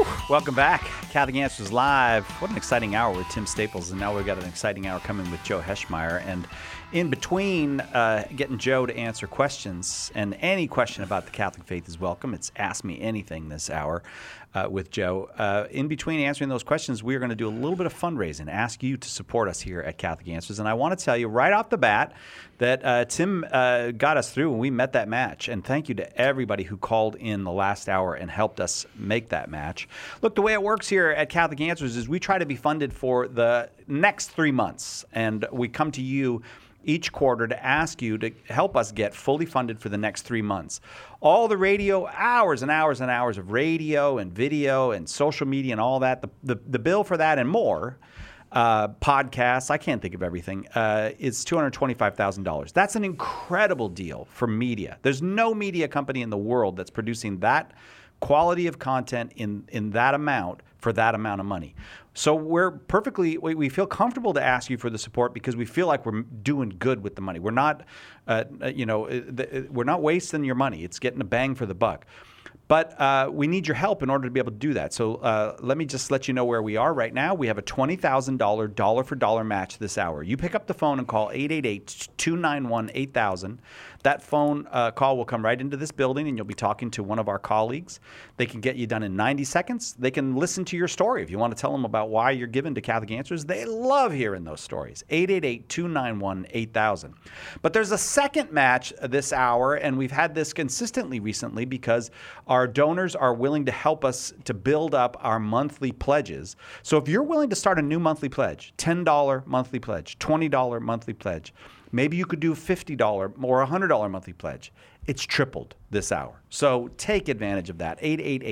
Welcome back. Catholic Answers Live. What an exciting hour with Tim Staples. And now we've got an exciting hour coming with Joe Heschmeyer. And in between getting Joe to answer questions, and any question about the Catholic faith is welcome. It's Ask Me Anything this hour with Joe. In between answering those questions, we're going to do a little bit of fundraising, ask you to support us here at Catholic Answers. And I want to tell you right off the bat that Tim got us through when we met that match. And thank you to everybody who called in the last hour and helped us make that match. Look, the way it works here at Catholic Answers is we try to be funded for the next 3 months. And we come to you each quarter to ask you to help us get fully funded for the next 3 months. All the radio, hours and hours and hours of radio and video and social media and all that, the bill for that and more, podcasts, I can't think of everything, is $225,000. That's an incredible deal for media. There's no media company in the world that's producing that quality of content in that amount for that amount of money. So we feel comfortable to ask you for the support because we feel like we're doing good with the money. We're not, we're not wasting your money. It's getting a bang for the buck. But we need your help in order to be able to do that. So let me just let you know where we are right now. We have a $20,000 dollar-for-dollar match this hour. You pick up the phone and call 888-291-8000. That phone call will come right into this building, and you'll be talking to one of our colleagues. They can get you done in 90 seconds. They can listen to your story if you want to tell them about why you're given to Catholic Answers. They love hearing those stories. 888-291-8000. But there's a second match this hour, and we've had this consistently recently because our donors are willing to help us to build up our monthly pledges. So if you're willing to start a new monthly pledge, $10 monthly pledge, $20 monthly pledge, maybe you could do $50 or $100 monthly pledge. It's tripled this hour. So take advantage of that.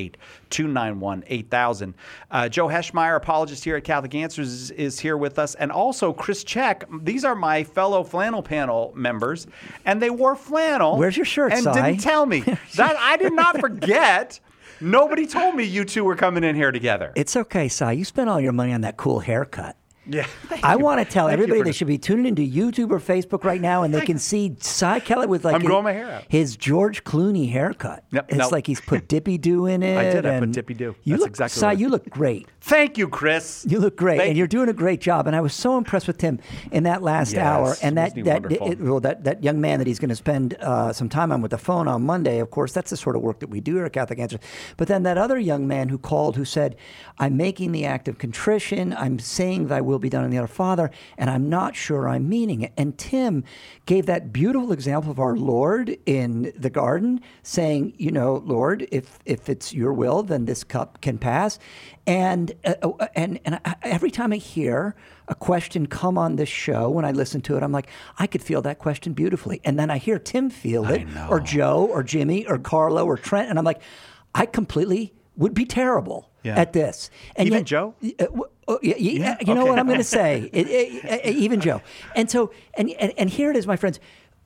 888-291-8000. Joe Heschmeyer, apologist here at Catholic Answers, is here with us. And also Chris Check. These are my fellow flannel panel members. And they wore flannel. Where's your shirt, and Si? didn't tell me. That I did not forget. Nobody told me you two were coming in here together. It's okay, Si. You spent all your money on that cool haircut. Yeah. I want to tell everybody they should be tuning into YouTube or Facebook right now, and they can see Si Kellett with I'm growing my hair out. His George Clooney haircut. Yep, it's like he's put Dippy Doo in it. I did. I put Dippy Doo. You That's look, exactly Si, what you look great. Thank you, Chris. You look great, Thank and you're doing a great job. And I was so impressed with Tim in that last hour, and that young man that he's going to spend some time on with the phone on Monday. Of course, that's the sort of work that we do here at Catholic Answers. But then that other young man who called, who said, "I'm making the act of contrition. I'm saying Thy will be done in the other Father, and I'm not sure I'm meaning it." And Tim gave that beautiful example of our Lord in the garden, saying, "Lord, if it's your will, then this cup can pass." And every time I hear a question come on this show, when I listen to it, I'm like, I could feel that question beautifully. And then I hear Tim feel it, or Joe, or Jimmy, or Carlo, or Trent, and I'm like, I completely would be terrible at this. And even yet, Joe? You know what I'm going to say? Even Joe. And so, and here it is, my friends.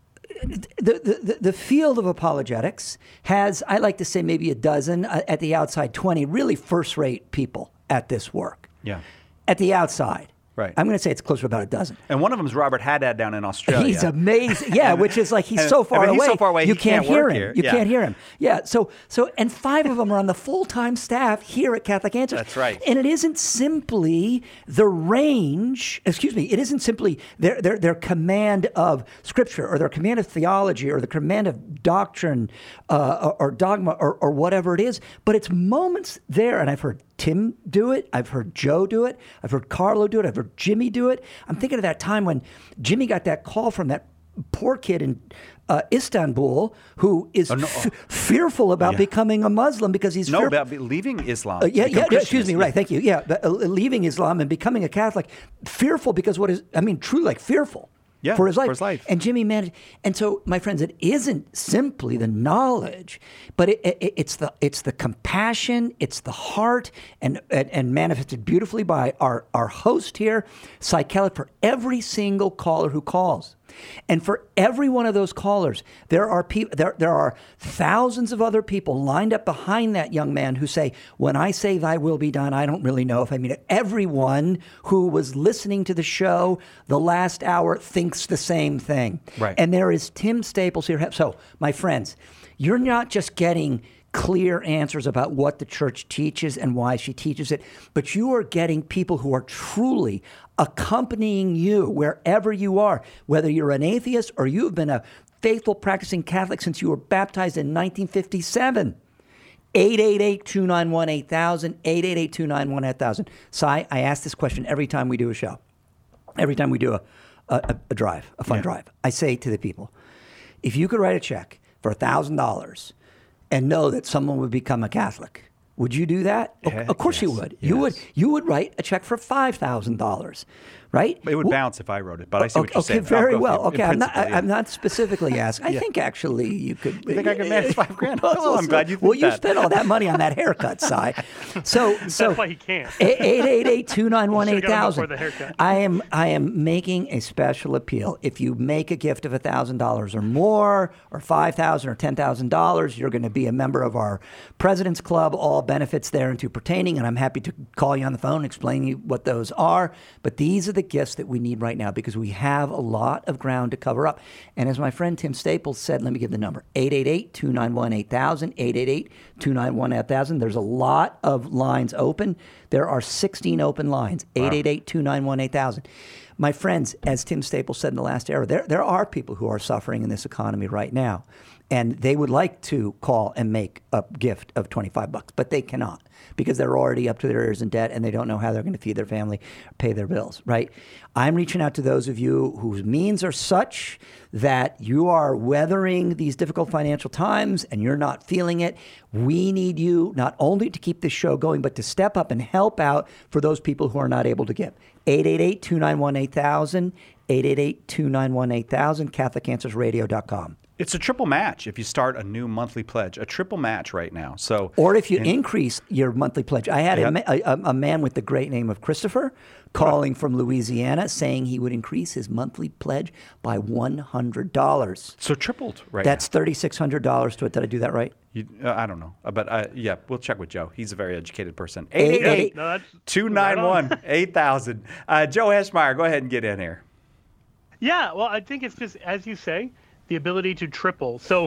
The field of apologetics has, I like to say, maybe a dozen, at the outside 20, really first-rate people at this work. Yeah. At the outside. Right. I'm going to say it's close to about a dozen. And one of them is Robert Haddad down in Australia. He's amazing. Yeah, which is like he's so far away. He's so far away, you can't hear him. Here. You can't hear him. Yeah. So, and 5 of them are on the full-time staff here at Catholic Answers. That's right. And it isn't simply the range. Excuse me. It isn't simply their command of Scripture or their command of theology or the command of doctrine or dogma or whatever it is, but it's moments there. And I've heard Tim do it. I've heard Joe do it. I've heard Carlo do it. I've heard Jimmy do it. I'm thinking of that time when Jimmy got that call from that poor kid in Istanbul who is fearful about becoming a Muslim because he's about leaving Islam. Excuse me. Right. Thank you. Yeah. Leaving Islam and becoming a Catholic, fearful because truly like fearful. Yeah, for his life. And Jimmy managed. And so, my friends, it isn't simply the knowledge, but it's the compassion, it's the heart, and manifested beautifully by our host here, Si Kellett, for every single caller who calls. And for every one of those callers, there are thousands of other people lined up behind that young man who say, when I say Thy will be done, I don't really know if I mean it. Everyone who was listening to the show the last hour thinks the same thing. Right. And there is Tim Staples here. So, my friends, you're not just getting clear answers about what the church teaches and why she teaches it, but you are getting people who are truly accompanying you wherever you are, whether you're an atheist or you've been a faithful practicing Catholic since you were baptized in 1957. 888-291-8000, 888-291-8000. Cy, I ask this question every time we do a show, every time we do a drive, a fun drive. I say to the people, if you could write a check for $1,000 and know that someone would become a Catholic, would you do that? Of course you would. Yes. You would write a check for $5,000, right? It would bounce if I wrote it, but I see what you're saying. Okay, very well. Okay, I'm not specifically asking. I think actually you could. You think I could manage $5,000? Well, I'm glad you think that. Well, you spent all that money on that haircut, Si. So that's why he can't. 888-291-8000. I am making a special appeal. If you make a gift of $1,000 or more, or $5,000 or $10,000, you're going to be a member of our President's Club. All benefits thereunto pertaining, and I'm happy to call you on the phone and explain you what those are. But these are the gifts that we need right now because we have a lot of ground to cover up. And as my friend Tim Staples said, let me give the number, 888-291-8000, 888-291-8000. There's a lot of lines open. There are 16 open lines, 888-291-8000. My friends, as Tim Staples said in the last hour, there are people who are suffering in this economy right now. And they would like to call and make a gift of $25, but they cannot because they're already up to their ears in debt and they don't know how they're going to feed their family, pay their bills, right? I'm reaching out to those of you whose means are such that you are weathering these difficult financial times and you're not feeling it. We need you not only to keep this show going, but to step up and help out for those people who are not able to give. 888-291-8000, 888-291-8000, CatholicAnswersRadio.com. It's a triple match if you start a new monthly pledge, a triple match right now. So, or if you increase your monthly pledge. I had a man with the great name of Christopher calling from Louisiana saying he would increase his monthly pledge by $100. So tripled right That's $3,600 to it. Did I do that right? I don't know. But yeah, we'll check with Joe. He's a very educated person. 888-291-8000. Joe Heschmeyer, go ahead and get in here. Yeah, well, I think it's just, as you say, the ability to triple. So,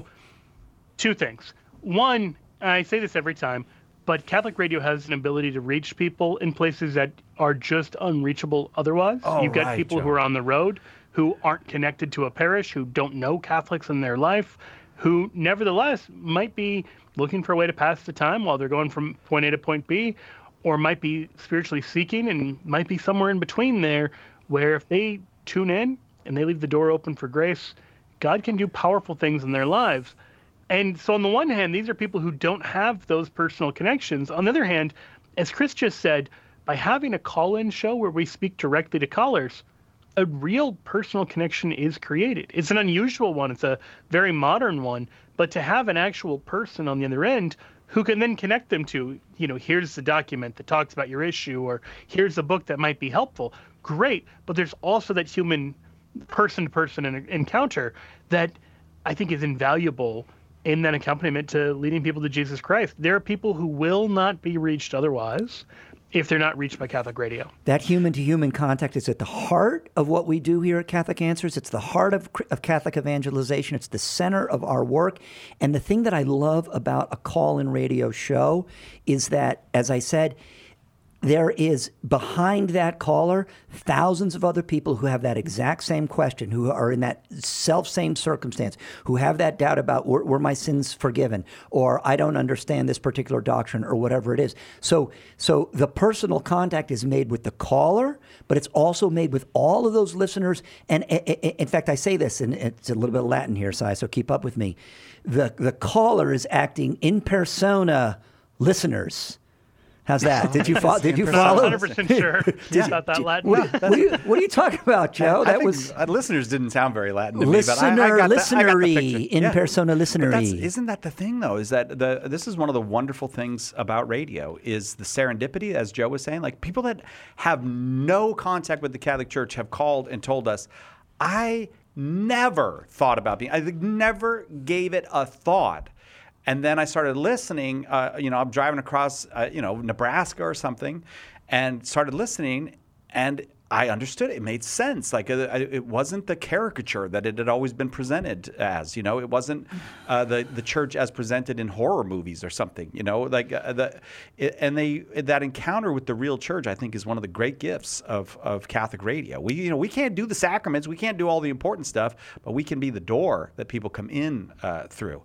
two things. One, I say this every time, but Catholic radio has an ability to reach people in places that are just unreachable otherwise. You've got people who are on the road, who aren't connected to a parish, who don't know Catholics in their life, who nevertheless might be looking for a way to pass the time while they're going from point A to point B, or might be spiritually seeking and might be somewhere in between there, where if they tune in and they leave the door open for grace, God can do powerful things in their lives. And so on the one hand, these are people who don't have those personal connections. On the other hand, as Chris just said, by having a call-in show where we speak directly to callers, a real personal connection is created. It's an unusual one. It's a very modern one. But to have an actual person on the other end who can then connect them to, here's the document that talks about your issue, or here's a book that might be helpful, great. But there's also that human person-to-person encounter that I think is invaluable in that accompaniment to leading people to Jesus Christ. There are people who will not be reached otherwise if they're not reached by Catholic radio. That human-to-human contact is at the heart of what we do here at Catholic Answers. It's the heart of Catholic evangelization. It's the center of our work. And the thing that I love about a call-in radio show is that, as I said, there is behind that caller thousands of other people who have that exact same question, who are in that self-same circumstance, who have that doubt about were my sins forgiven, or I don't understand this particular doctrine, or whatever it is. So the personal contact is made with the caller, but it's also made with all of those listeners. And in fact, I say this, and it's a little bit of Latin here, Si, so keep up with me. The caller is acting in persona listeners. How's that? Did you follow? Did you follow? 100% sure. About that Latin. What are you talking about, Joe? That was listeners didn't sound very Latin to listener, me, but I got the listenery, in persona listenery. Isn't that the thing, though? Is that this is one of the wonderful things about radio is the serendipity, as Joe was saying. Like people that have no contact with the Catholic Church have called and told us, I never thought about being. I never gave it a thought. And then I started listening, I'm driving across, Nebraska or something, and started listening. And I understood it. It made sense. Like it wasn't the caricature that it had always been presented as. You know, it wasn't the church as presented in horror movies or something. You know, like that encounter with the real church, I think, is one of the great gifts of Catholic radio. We can't do the sacraments, we can't do all the important stuff, but we can be the door that people come in through.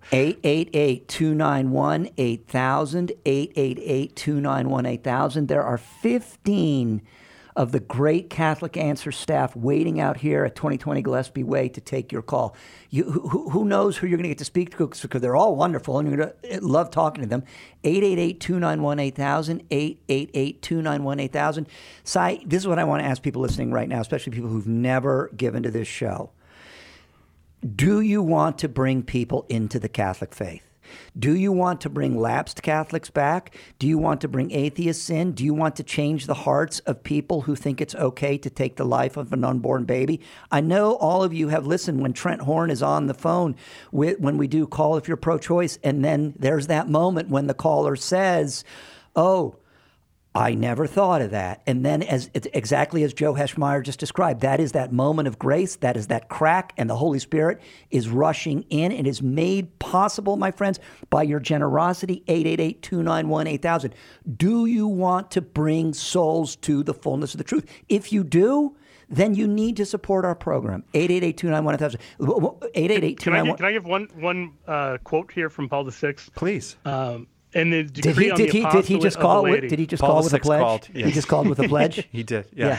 888-291-8000. 888-291-8000. There are 15 of the great Catholic Answer staff waiting out here at 2020 Gillespie Way to take your call. Who knows who you're going to get to speak to, because they're all wonderful and you're going to love talking to them. 888-291-8000, 888-291-8000. Cy, this is what I want to ask people listening right now, especially people who've never given to this show. Do you want to bring people into the Catholic faith? Do you want to bring lapsed Catholics back? Do you want to bring atheists in? Do you want to change the hearts of people who think it's okay to take the life of an unborn baby? I know all of you have listened when Trent Horn is on the phone when we do Call If You're Pro-Choice, and then there's that moment when the caller says, oh, I never thought of that. And then exactly as Joe Heschmeyer just described, that is that moment of grace, that is that crack, and the Holy Spirit is rushing in. It is made possible, my friends, by your generosity. 888-291-8000. Do you want to bring souls to the fullness of the truth? If you do, then you need to support our program. 888-291-8000. 888-291. Can I give one quote here from Paul VI? Please. And the decree on the apostolate did he just call of the did he just call with a pledge? Called, yes. He just called with a pledge? He did, yeah.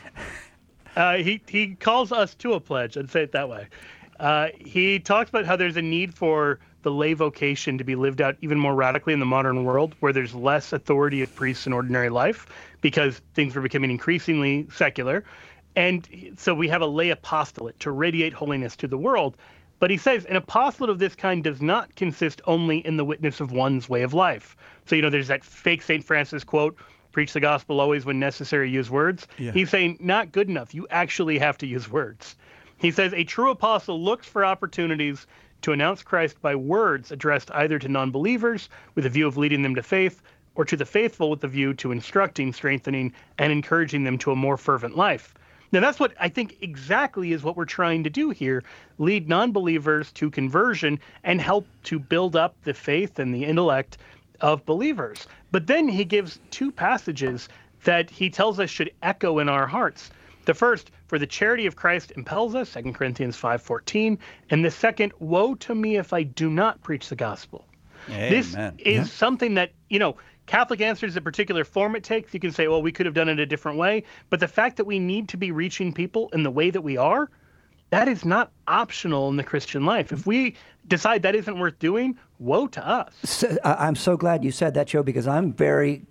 He calls us to a pledge, I'd say it that way. He talks about how there's a need for the lay vocation to be lived out even more radically in the modern world, where there's less authority of priests in ordinary life because things were becoming increasingly secular. And so we have a lay apostolate to radiate holiness to the world. But he says an apostolate of this kind does not consist only in the witness of one's way of life. So, there's that fake St. Francis quote, preach the gospel always when necessary, use words. Yeah. He's saying not good enough. You actually have to use words. He says a true apostle looks for opportunities to announce Christ by words addressed either to non-believers with a view of leading them to faith, or to the faithful with the view to instructing, strengthening, and encouraging them to a more fervent life. Now, that's what I think exactly is what we're trying to do here, lead non-believers to conversion and help to build up the faith and the intellect of believers. But then he gives two passages that he tells us should echo in our hearts. The first, for the charity of Christ impels us, 2 Corinthians 5:14. And the second, woe to me if I do not preach the gospel. Amen. This is something that, Catholic Answer is a particular form it takes. You can say, well, we could have done it a different way. But the fact that we need to be reaching people in the way that we are, that is not optional in the Christian life. If we decide that isn't worth doing, woe to us. So, I'm so glad you said that, Joe, because I'm very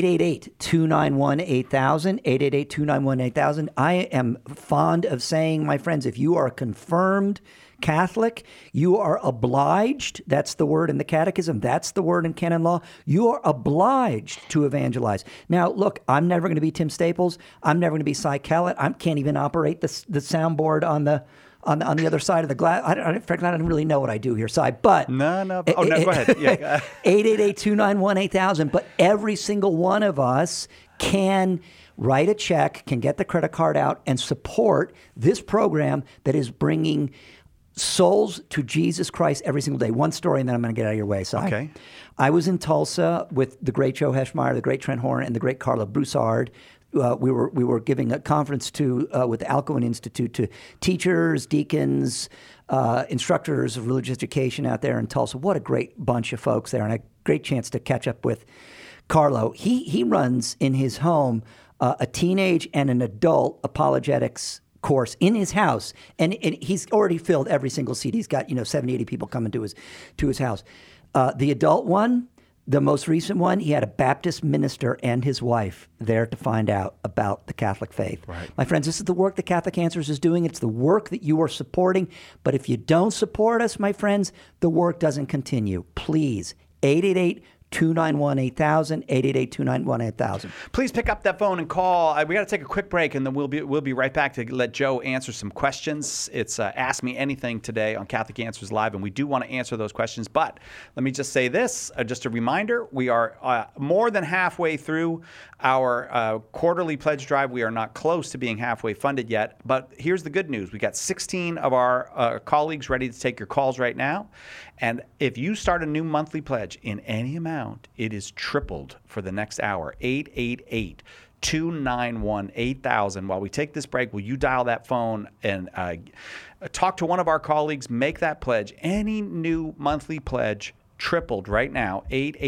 888-291-8000, 888-291-8000. I am fond of saying, my friends, if you are a confirmed Catholic, you are obliged, that's the word in the Catechism, that's the word in canon law, you are obliged to evangelize. Now, look, I'm never going to be Tim Staples. I'm never going to be Cy Kellett. I can't even operate the soundboard on the other side of the glass. Frankly, I don't really know what I do here, Cy, but... No, go ahead. Yeah. 888-291-8000, but every single one of us can write a check, can get the credit card out, and support this program that is bringing souls to Jesus Christ every single day. One story, and then I'm going to get out of your way. So okay. I was in Tulsa with the great Joe Heschmeyer, the great Trent Horn, and the great Carla Broussard. We were giving a conference with the Alcuin Institute to teachers, deacons, instructors of religious education out there in Tulsa. What a great bunch of folks there, and a great chance to catch up with Carlo. He runs in his home a teenage and an adult apologetics course in his house, and he's already filled every single seat. He's got 70, 80 people coming to his house. The adult one, the most recent one, he had a Baptist minister and his wife there to find out about the Catholic faith. Right. My friends, this is the work that Catholic Answers is doing. It's the work that you are supporting. But if you don't support us, my friends, the work doesn't continue. Please, 291-8000, 888-291-8000. Please pick up that phone and call. We got to take a quick break, and then we'll be right back to let Joe answer some questions. It's Ask Me Anything today on Catholic Answers Live, and we do want to answer those questions. But let me just say this, just a reminder, we are more than halfway through our quarterly pledge drive. We are not close to being halfway funded yet, but here's the good news. We got 16 of our colleagues ready to take your calls right now. And if you start a new monthly pledge in any amount, it is tripled for the next hour. 888-291-8000. While we take this break, will you dial that phone and talk to one of our colleagues, make that pledge? Any new monthly pledge tripled right now.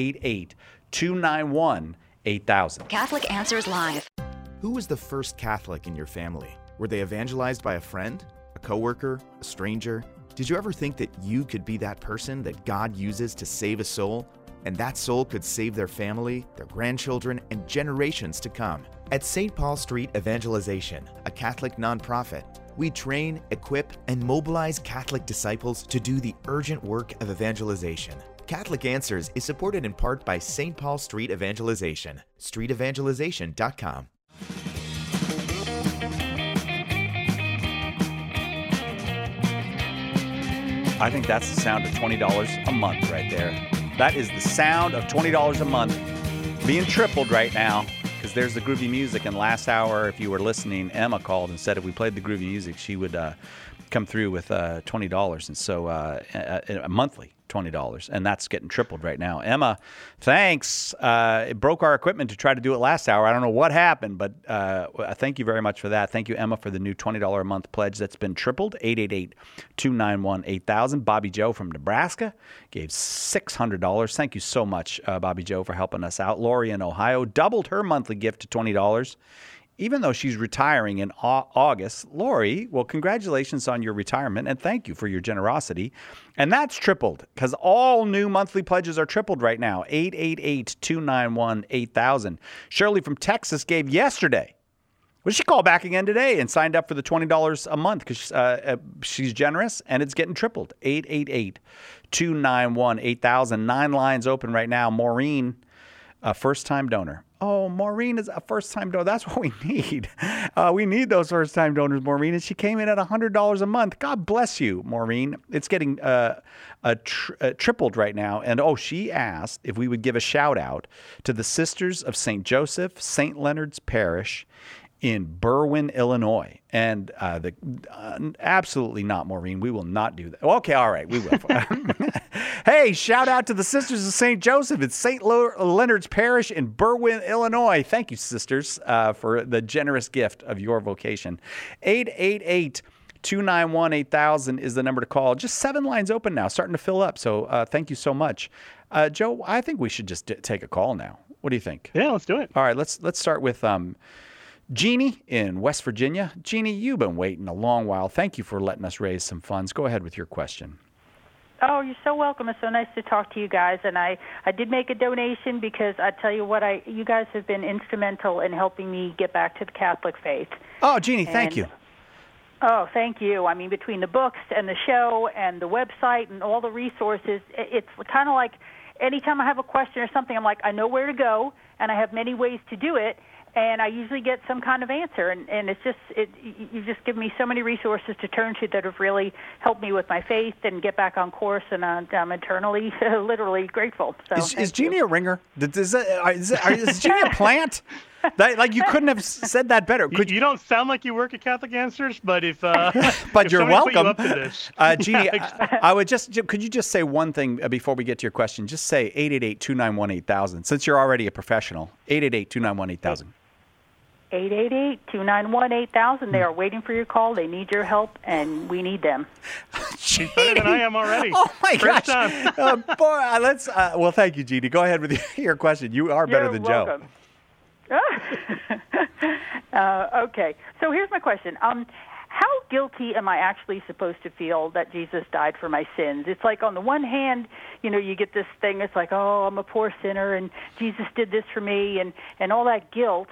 888-291-8000. Catholic Answers Live. Who was the first Catholic in your family? Were they evangelized by a friend, a coworker, a stranger? Did you ever think that you could be that person that God uses to save a soul? And that soul could save their family, their grandchildren, and generations to come. At St. Paul Street Evangelization, a Catholic nonprofit, we train, equip, and mobilize Catholic disciples to do the urgent work of evangelization. Catholic Answers is supported in part by St. Paul Street Evangelization, streetevangelization.com. I think that's the sound of $20 a month right there. That is the sound of $20 a month being tripled right now, because there's the groovy music. And last hour, if you were listening, Emma called and said if we played the groovy music, she would come through with $20. And so monthly. $20, and that's getting tripled right now. Emma, thanks. It broke our equipment to try to do it last hour. I don't know what happened, but thank you very much for that. Thank you, Emma, for the new $20 a month pledge that's been tripled. 888-291-8000. Bobby Joe from Nebraska gave $600. Thank you so much, Bobby Joe, for helping us out. Lori in Ohio doubled her monthly gift to $20. Even though she's retiring in August. Lori, well, congratulations on your retirement, and thank you for your generosity. And that's tripled, because all new monthly pledges are tripled right now. 888-291-8000. Shirley from Texas gave yesterday. Well, she called back again today and signed up for the $20 a month because she's generous, and it's getting tripled. 888-291-8000. 9 lines open right now. Maureen, a first-time donor. Oh, Maureen is a first-time donor. That's what we need. We need those first-time donors, Maureen. And she came in at $100 a month. God bless you, Maureen. It's getting tripled right now. And, she asked if we would give a shout-out to the Sisters of St. Joseph, St. Leonard's Parish in Berwyn, Illinois. And absolutely not, Maureen. We will not do that. Okay, all right, we will. Hey, shout out to the Sisters of St. Joseph at St. Leonard's Parish in Berwyn, Illinois. Thank you, sisters, for the generous gift of your vocation. 888-291-8000 is the number to call. Just 7 lines open now, starting to fill up. So thank you so much. Joe, I think we should just take a call now. What do you think? Yeah, let's do it. All right, let's start with Jeannie in West Virginia. Jeannie, you've been waiting a long while. Thank you for letting us raise some funds. Go ahead with your question. Oh, you're so welcome. It's so nice to talk to you guys. And I did make a donation because I tell you what, you guys have been instrumental in helping me get back to the Catholic faith. Oh, Jeannie, thank you. Oh, thank you. I mean, between the books and the show and the website and all the resources, it's kind of like anytime I have a question or something, I'm like, I know where to go, and I have many ways to do it. And I usually get some kind of answer, and it's just you've just given me so many resources to turn to that have really helped me with my faith and get back on course, and I'm eternally, literally grateful. So is Jeannie a ringer? Is Jeannie a plant? You couldn't have said that better. You don't sound like you work at Catholic Answers, but if but you're welcome, put you up to this. Jeannie. I would could you just say one thing before we get to your question? Just say 888-291-8000. Since you're already a professional, 888-291-8000. 888-291-8000. They are waiting for your call. They need your help, and we need them. She's better than I am already. Oh, my gosh. Well, thank you, Jeannie. Go ahead with your question. You are better than welcome. Joe. Okay. So here's my question. how guilty am I actually supposed to feel that Jesus died for my sins? It's like on the one hand, you get this thing, it's like, oh, I'm a poor sinner and Jesus did this for me and all that guilt.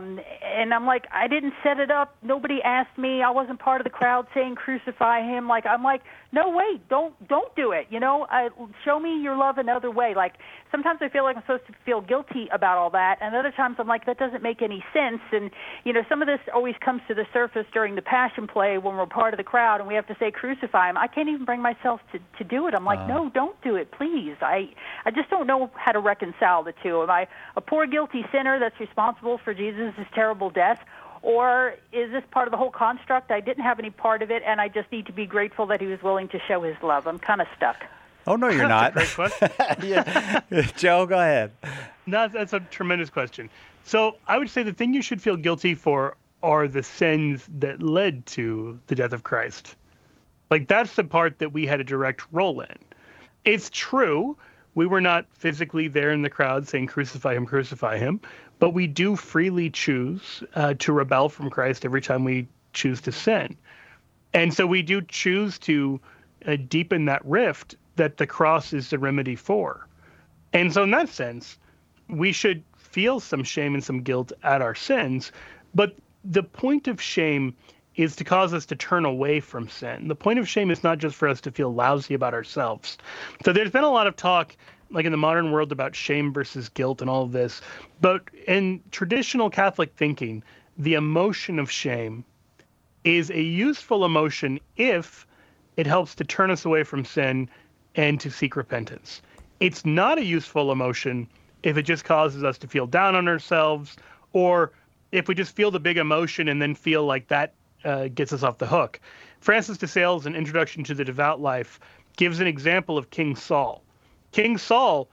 And I'm like, I didn't set it up. Nobody asked me. I wasn't part of the crowd saying crucify him. I'm like, no, wait, don't do it. Show me your love another way. Like sometimes I feel like I'm supposed to feel guilty about all that. And other times I'm like, that doesn't make any sense. And, some of this always comes to the surface during the Passion Play when we're part of the crowd and we have to say crucify him. I can't even bring myself to do it. I'm like, no, don't do it, please. I just don't know how to reconcile the two. Am I a poor, guilty sinner that's responsible for Jesus' terrible death? Or is this part of the whole construct? I didn't have any part of it, and I just need to be grateful that he was willing to show his love. I'm kind of stuck. Oh, no, you're not. That's a great question. Yeah. Joe, go ahead. No, that's a tremendous question. So I would say the thing you should feel guilty for are the sins that led to the death of Christ. Like, that's the part that we had a direct role in. It's true, we were not physically there in the crowd saying, crucify him, but we do freely choose to rebel from Christ every time we choose to sin. And so we do choose to deepen that rift that the cross is the remedy for. And so in that sense, we should feel some shame and some guilt at our sins, but the point of shame is to cause us to turn away from sin. The point of shame is not just for us to feel lousy about ourselves. So there's been a lot of talk, like in the modern world, about shame versus guilt and all of this. But in traditional Catholic thinking, the emotion of shame is a useful emotion if it helps to turn us away from sin and to seek repentance. It's not a useful emotion if it just causes us to feel down on ourselves, or if we just feel the big emotion and then feel like that gets us off the hook. Francis de Sales, in Introduction to the Devout Life, gives an example of King Saul. King Saul,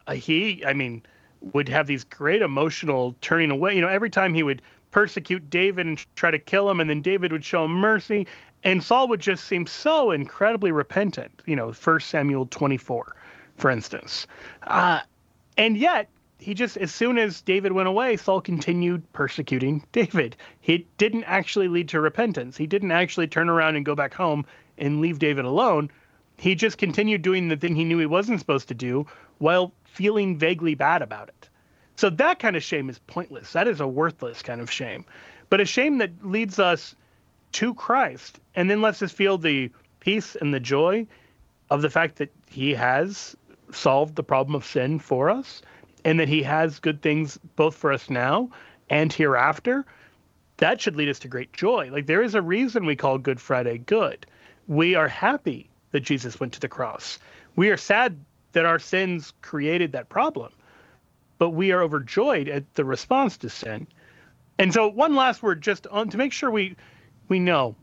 would have these great emotional turning away. Every time he would persecute David and try to kill him, and then David would show him mercy, and Saul would just seem so incredibly repentant. 1 Samuel 24, for instance. And yet, he just, as soon as David went away, Saul continued persecuting David. He didn't actually lead to repentance. He didn't actually turn around and go back home and leave David alone. He just continued doing the thing he knew he wasn't supposed to do while feeling vaguely bad about it. So that kind of shame is pointless. That is a worthless kind of shame. But a shame that leads us to Christ and then lets us feel the peace and the joy of the fact that he has solved the problem of sin for us and that he has good things both for us now and hereafter, that should lead us to great joy. Like, there is a reason we call Good Friday good. We are happy that Jesus went to the cross. We are sad that our sins created that problem, but we are overjoyed at the response to sin. And so one last word just on to make sure we know.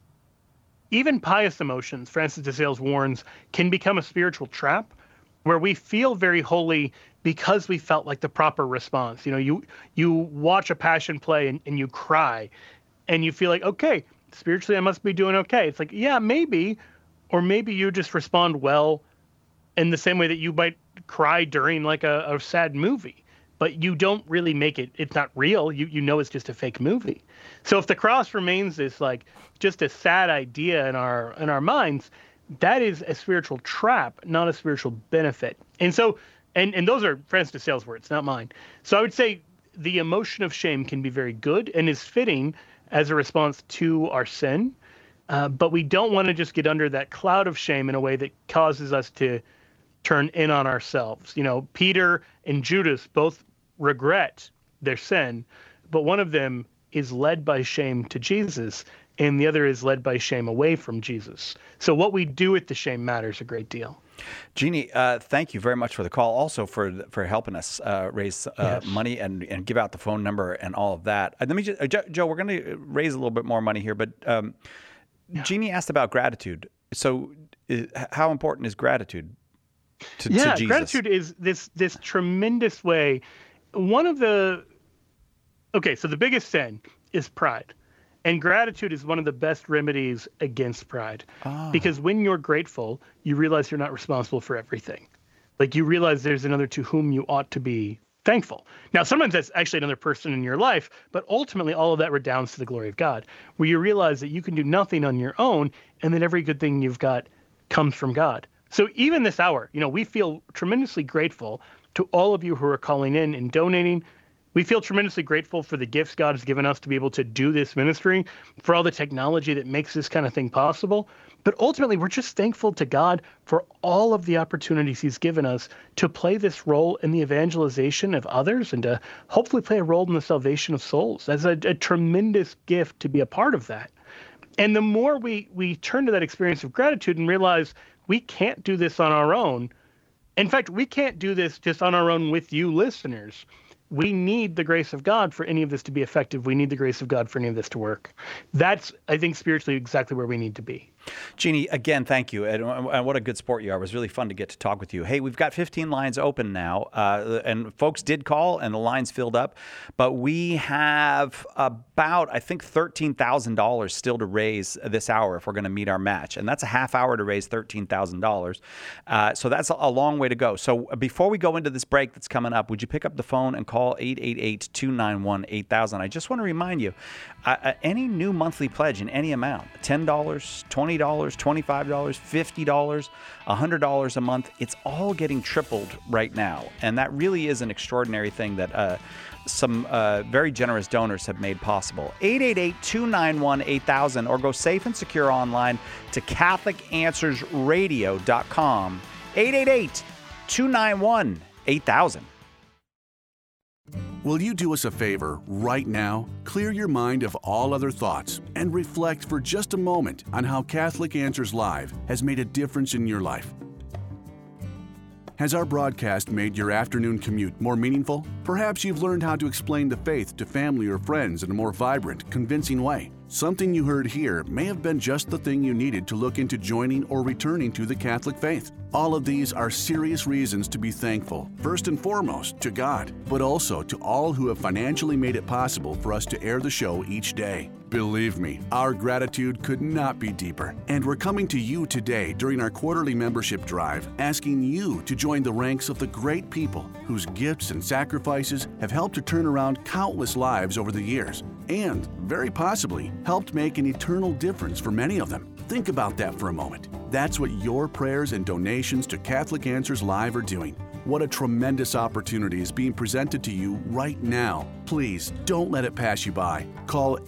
Even pious emotions, Francis de Sales warns, can become a spiritual trap where we feel very holy because we felt like the proper response. You watch a Passion Play and you cry and you feel like, okay, spiritually I must be doing okay. It's like, yeah, maybe, or maybe you just respond well in the same way that you might cry during like a sad movie, but you don't really make it. It's not real. You know it's just a fake movie. So if the cross remains this like just a sad idea in our minds, that is a spiritual trap, not a spiritual benefit. And so, and those are Francis de Sales' words, not mine. So I would say the emotion of shame can be very good and is fitting as a response to our sin. But we don't want to just get under that cloud of shame in a way that causes us to turn in on ourselves. Peter and Judas both regret their sin, but one of them is led by shame to Jesus, and the other is led by shame away from Jesus. So what we do with the shame matters a great deal. Jeannie, thank you very much for the call, also for helping us raise money and give out the phone number and all of that. Let me just, Joe, we're going to raise a little bit more money here, but Jeannie asked about gratitude. So how important is gratitude to Jesus? Gratitude is this tremendous way. So the biggest sin is pride. And gratitude is one of the best remedies against pride. Because when you're grateful, you realize you're not responsible for everything. Like, you realize there's another to whom you ought to be thankful. Now, sometimes that's actually another person in your life, but ultimately all of that redounds to the glory of God, where you realize that you can do nothing on your own, and that every good thing you've got comes from God. So even this hour, we feel tremendously grateful to all of you who are calling in and donating. We feel tremendously grateful for the gifts God has given us to be able to do this ministry, for all the technology that makes this kind of thing possible. But ultimately, we're just thankful to God for all of the opportunities he's given us to play this role in the evangelization of others and to hopefully play a role in the salvation of souls. That's a tremendous gift to be a part of that. And the more we turn to that experience of gratitude and realize we can't do this on our own. In fact, we can't do this just on our own with you listeners. We need the grace of God for any of this to be effective. We need the grace of God for any of this to work. That's, I think, spiritually exactly where we need to be. Jeannie, again, thank you. And what a good sport you are. It was really fun to get to talk with you. Hey, we've got 15 lines open now, and folks did call, and the lines filled up. But we have about, I think, $13,000 still to raise this hour if we're going to meet our match. And that's a half hour to raise $13,000. So that's a long way to go. So before we go into this break that's coming up, would you pick up the phone and call 888-291-8000? I just want to remind you, any new monthly pledge in any amount, $10, $20, $25, $50, $100 a month, it's all getting tripled right now. And that really is an extraordinary thing that some very generous donors have made possible. 888-291-8000, or go safe and secure online to CatholicAnswersRadio.com. 888-291-8000. Will you do us a favor right now? Clear your mind of all other thoughts and reflect for just a moment on how Catholic Answers Live has made a difference in your life. Has our broadcast made your afternoon commute more meaningful? Perhaps you've learned how to explain the faith to family or friends in a more vibrant, convincing way. Something you heard here may have been just the thing you needed to look into joining or returning to the Catholic faith. All of these are serious reasons to be thankful, first and foremost to God, but also to all who have financially made it possible for us to air the show each day. Believe me, our gratitude could not be deeper. And we're coming to you today during our quarterly membership drive, asking you to join the ranks of the great people whose gifts and sacrifices have helped to turn around countless lives over the years, and, very possibly, helped make an eternal difference for many of them. Think about that for a moment. That's what your prayers and donations to Catholic Answers Live are doing. What a tremendous opportunity is being presented to you right now. Please don't let it pass you by. Call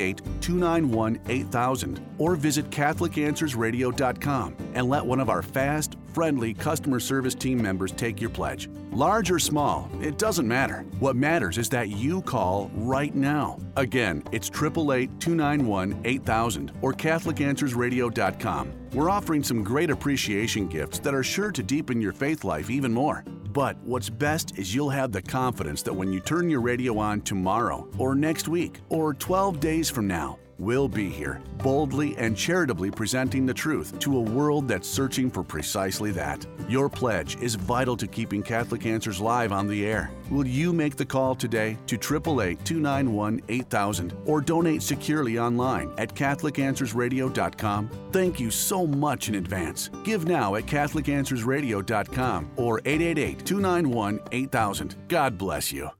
888-291-8000 or visit CatholicAnswersRadio.com and let one of our fast, friendly customer service team members take your pledge. Large or small, it doesn't matter. What matters is that you call right now. Again, it's 888-291-8000 or CatholicAnswersRadio.com. We're offering some great appreciation gifts that are sure to deepen your faith life even more. But what's best is you'll have the confidence that when you turn your radio on tomorrow, or next week, or 12 days from now, we'll be here, boldly and charitably presenting the truth to a world that's searching for precisely that. Your pledge is vital to keeping Catholic Answers Live on the air. Will you make the call today to 888-291-8000 or donate securely online at CatholicAnswersRadio.com? Thank you so much in advance. Give now at CatholicAnswersRadio.com or 888-291-8000. God bless you.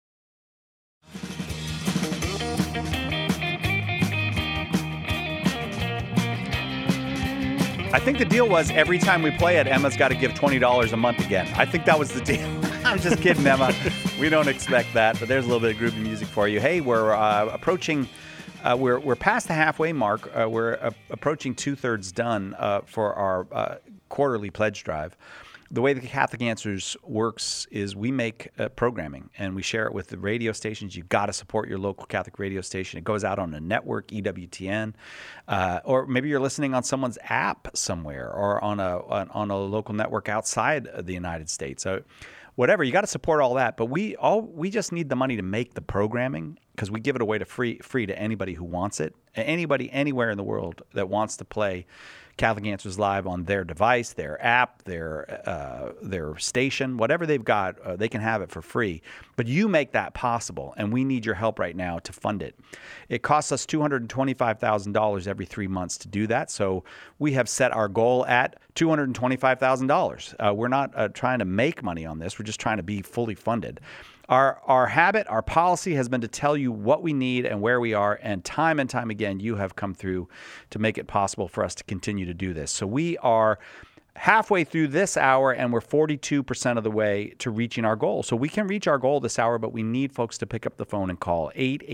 I think the deal was every time we play it, Emma's got to give $20 a month again. I think that was the deal. I'm just kidding, Emma. We don't expect that, but there's a little bit of groovy music for you. Hey, we're approaching, we're past the halfway mark. We're approaching 2/3 done for our quarterly pledge drive. The way the Catholic Answers works is we make programming and we share it with the radio stations. You've got to support your local Catholic radio station. It goes out on a network, EWTN, or maybe you're listening on someone's app somewhere or on a local network outside of the United States. So whatever, you got to support all that. But we just need the money to make the programming because we give it away to free to anybody who wants it. Anybody anywhere in the world that wants to play Catholic Answers Live on their device, their app, their station, whatever they've got, they can have it for free. But you make that possible, and we need your help right now to fund it. It costs us $225,000 every 3 months to do that, so we have set our goal at $225,000. We're not trying to make money on this. We're just trying to be fully funded. Our habit, our policy has been to tell you what we need and where we are, and time again, you have come through to make it possible for us to continue to do this. So we are halfway through this hour, and we're 42% of the way to reaching our goal. So we can reach our goal this hour, but we need folks to pick up the phone and call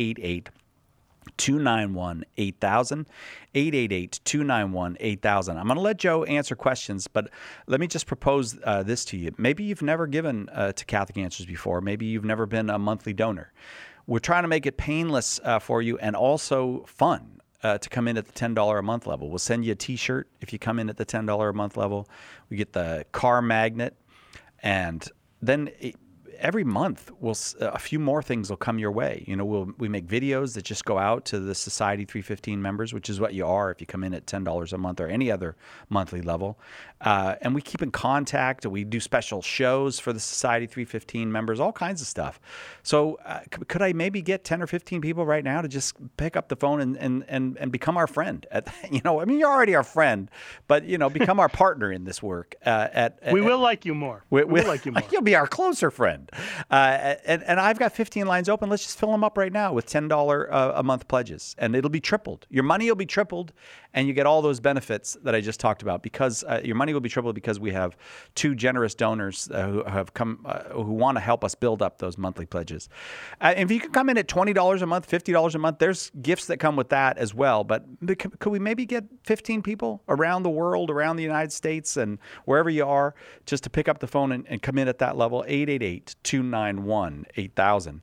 888-291-8000, 888-291-8000. I'm going to let Joe answer questions, but let me just propose this to you. Maybe you've never given to Catholic Answers before. Maybe you've never been a monthly donor. We're trying to make it painless for you and also fun to come in at the $10 a month level. We'll send you a T-shirt if you come in at the $10 a month level. We get the car magnet, and then every month, a few more things will come your way. You know, we make videos that just go out to the Society 315 members, which is what you are if you come in at $10 a month or any other monthly level. And we keep in contact. We do special shows for the Society 315 members, all kinds of stuff. So could I maybe get 10 or 15 people right now to just pick up the phone and become our friend? You're already our friend, but, become our partner in this work. We will like you more. We'll like you more. You'll be our closer friend. And I've got 15 lines open. Let's just fill them up right now with $10 a month pledges, and it'll be tripled. Your money will be tripled, and you get all those benefits that I just talked about, because your money will be tripled because we have two generous donors who have come who want to help us build up those monthly pledges. If you can come in at $20 a month, $50 a month, there's gifts that come with that as well. But could we maybe get 15 people around the world, around the United States, and wherever you are, just to pick up the phone and come in at that level? 888-291-8000.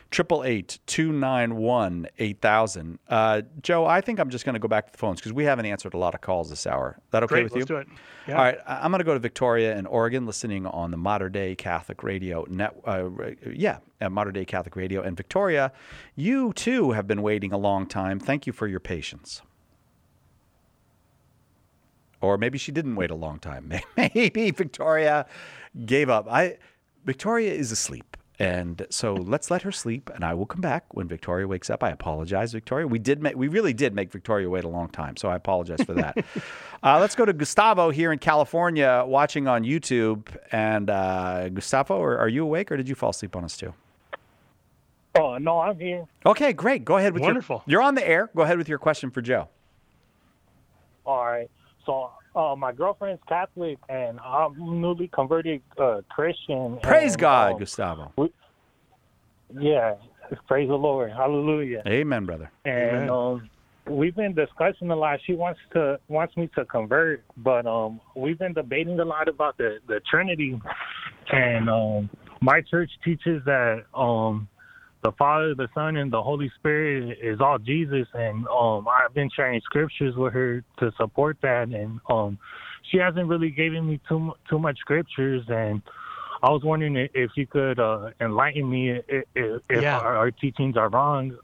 888-291-8000. Joe, I think I'm just going to go back to the phones because we haven't answered a lot of calls this hour. Is that okay with you? Let's do it. Yeah. All right. I'm going to go to Victoria in Oregon, listening on the Modern Day Catholic Radio Modern Day Catholic Radio. And Victoria, you too have been waiting a long time. Thank you for your patience. Or maybe she didn't wait a long time. Maybe Victoria gave up. Victoria is asleep. And so let's let her sleep, and I will come back when Victoria wakes up. I apologize, Victoria. We really did make Victoria wait a long time, so I apologize for that. Let's go to Gustavo here in California, watching on YouTube. And Gustavo, are you awake, or did you fall asleep on us too? Oh, no, I'm here. Okay, great. Go ahead with Wonderful. You're on the air. Go ahead with your question for Joe. All right. So my girlfriend's Catholic, and I'm newly converted Christian. Praise God, Gustavo. Praise the Lord. Hallelujah. Amen, brother. And we've been discussing a lot. She wants me to convert, but we've been debating a lot about the Trinity. And my church teaches that the Father, the Son, and the Holy Spirit is all Jesus, and I've been sharing scriptures with her to support that, and she hasn't really given me too much scriptures, and I was wondering if you could enlighten me if our teachings are wrong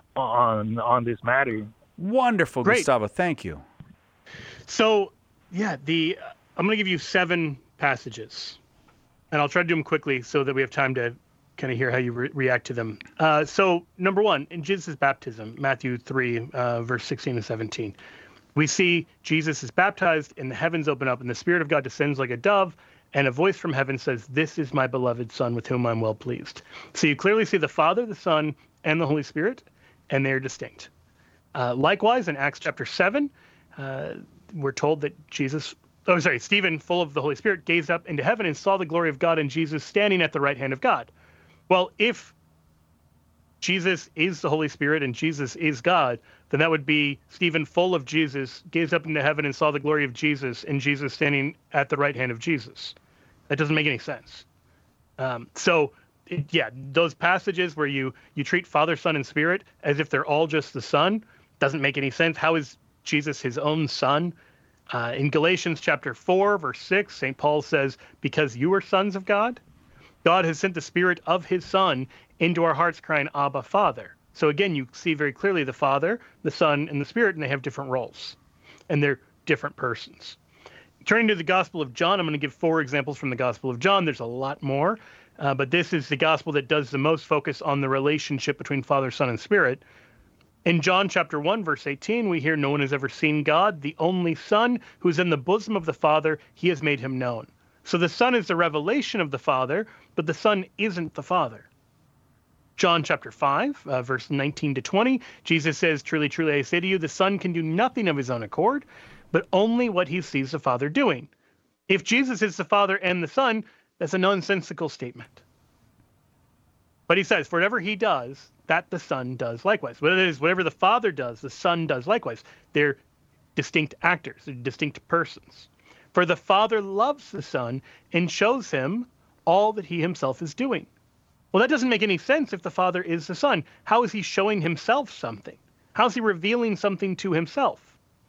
on this matter. Wonderful, great. Gustavo. Thank you. So, I'm going to give you 7 passages, and I'll try to do them quickly so that we have time to kind of hear how you react to them. So, number 1, in Jesus' baptism, Matthew 3, verse 16 and 17, we see Jesus is baptized, and the heavens open up, and the Spirit of God descends like a dove, and a voice from heaven says, "This is my beloved Son, with whom I'm well pleased." So you clearly see the Father, the Son, and the Holy Spirit, and they're distinct. Likewise, in Acts chapter 7, we're told that Stephen, full of the Holy Spirit, gazed up into heaven and saw the glory of God and Jesus standing at the right hand of God. Well, if Jesus is the Holy Spirit and Jesus is God, then that would be Stephen, full of Jesus, gazed up into heaven and saw the glory of Jesus and Jesus standing at the right hand of Jesus. That doesn't make any sense. Those passages where you treat Father, Son, and Spirit as if they're all just the Son doesn't make any sense. How is Jesus his own Son? In Galatians chapter 4, verse 6, St. Paul says, "Because you are sons of God, God has sent the Spirit of his Son into our hearts, crying, Abba, Father." So again, you see very clearly the Father, the Son, and the Spirit, and they have different roles. And they're different persons. Turning to the Gospel of John, I'm going to give 4 examples from the Gospel of John. There's a lot more, but this is the Gospel that does the most focus on the relationship between Father, Son, and Spirit. In John chapter 1, verse 18, we hear, "No one has ever seen God, the only Son, who is in the bosom of the Father, he has made him known." So the Son is the revelation of the Father, but the Son isn't the Father. John chapter 5, verse 19 to 20, Jesus says, "Truly, truly, I say to you, the Son can do nothing of his own accord, but only what he sees the Father doing." If Jesus is the Father and the Son, that's a nonsensical statement. But he says, for whatever he does, that the Son does likewise. Whatever the Father does, the Son does likewise. They're distinct actors, they're distinct persons. For the Father loves the Son and shows him all that he himself is doing. Well, that doesn't make any sense if the Father is the Son. How is he showing himself something? How is he revealing something to himself?